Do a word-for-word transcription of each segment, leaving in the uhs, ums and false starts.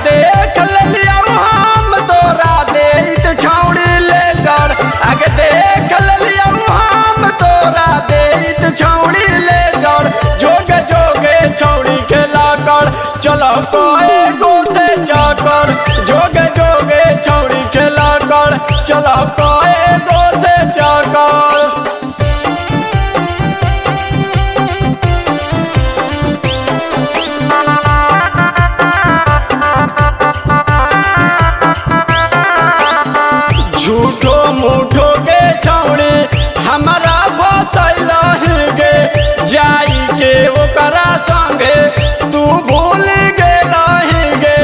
देख लिया हम तोरा देत छौड़ी लेटर आगे देख लिया हम तोरा देत छौड़ी लेटर जोगे जोगे छौड़ी खेला कर चलो कए गो से चकर जोगे जोगे छौड़ी खेला कर चलो कए गो से चकर। झूठो मूठो के छौड़ी हमारा फसैल गे जाई के ओकरा संगे तू भूल गेलही गे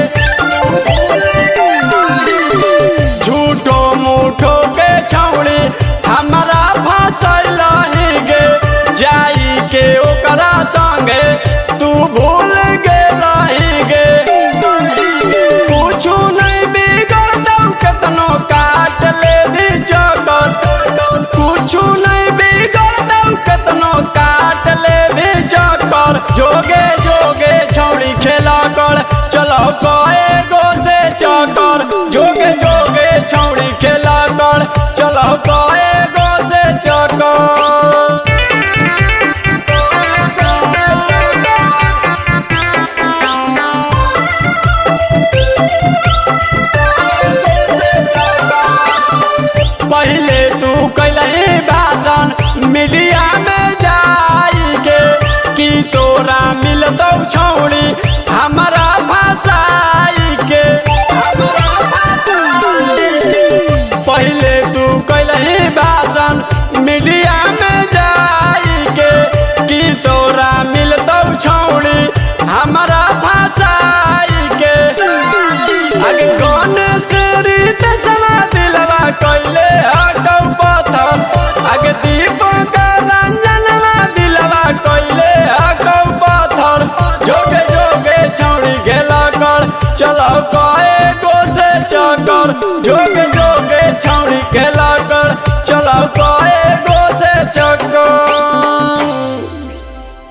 झूठो मूठो के छौड़ी हमारा फसैल गे जाई के ओकरा संगे तू भूल गेलही गे कुछु नहीं बिगड़तौ केतनो काट ले भी चकर कुछु नहीं बिगड़तौ केतनो काट ले भी चकर जोगे जोगे छौड़ी खेला कर चलो कए गो से चकर जोगे जोगे छौड़ी खेला कर चलो कए गो से चकर। पहले तू कैलही भाषण मीडिया में जाई के कि तोरा मिलतौ छौड़ी हमारा भाषाई के पहले तू कैलही भाषण मीडिया में जाई के कि तोरा मिलतौ छौड़ी हमारा भाषाई के आगे कौन से